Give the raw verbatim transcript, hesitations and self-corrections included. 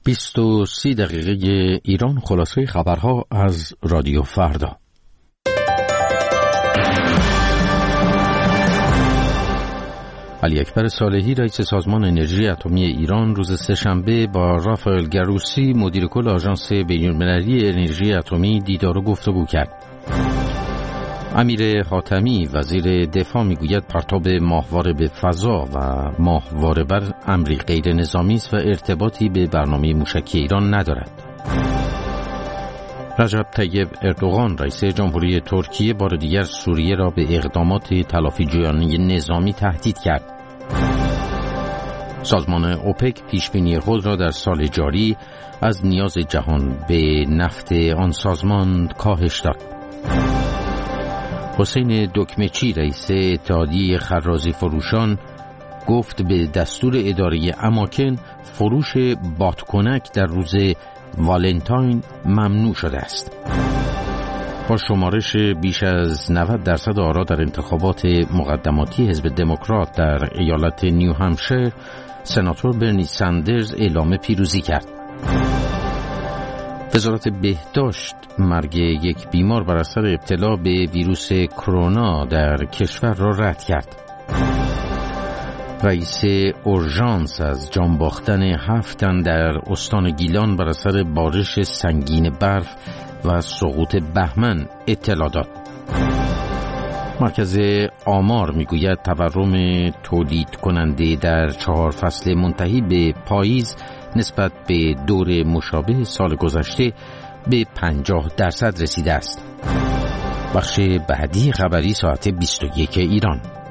بیست و سی دقیقه ایران، خلاصه خبرها از رادیو فردا. علی اکبر صالحی رئیس سازمان انرژی اتمی ایران روز سه‌شنبه با رافائل گروسی مدیر کل آژانس بین‌المللی انرژی اتمی دیدار و گفتگو کرد. امیر حاتمی وزیر دفاع میگوید پرتاب ماهواره به فضا و ماهواره بر امری غیر نظامی است و ارتباطی به برنامه موشکی ایران ندارد. رجب طیب اردوغان رئیس جمهوری ترکیه بار دیگر سوریه را به اقدامات تلافی جویانه نظامی تهدید کرد. سازمان اوپک پیشبینی خود را در سال جاری از نیاز جهان به نفت آن سازمان کاهش داد. حسین دکمچی رئیس اتحادیه خرازی فروشان گفت به دستور اداره اماکن فروش بادکنک در روز والنتاین ممنوع شده است. با شمارش بیش از نود درصد آرا در انتخابات مقدماتی حزب دموکرات در ایالت نیو همشایر، سناتور برنی سندرز اعلام پیروزی کرد. وزارت بهداشت مرگ یک بیمار بر اثر ابتلا به ویروس کرونا در کشور را رد کرد. رئیس اورژانس از جان باختن هفت تن در استان گیلان بر اثر بارش سنگین برف و سقوط بهمن اطلاع داد. مرکز آمار میگوید تورم تولید کننده در چهار فصل منتهی به پاییز نسبت به دور مشابه سال گذشته به پنجاه درصد رسیده است. بخش بعدی خبری ساعت بیست و یک ایران.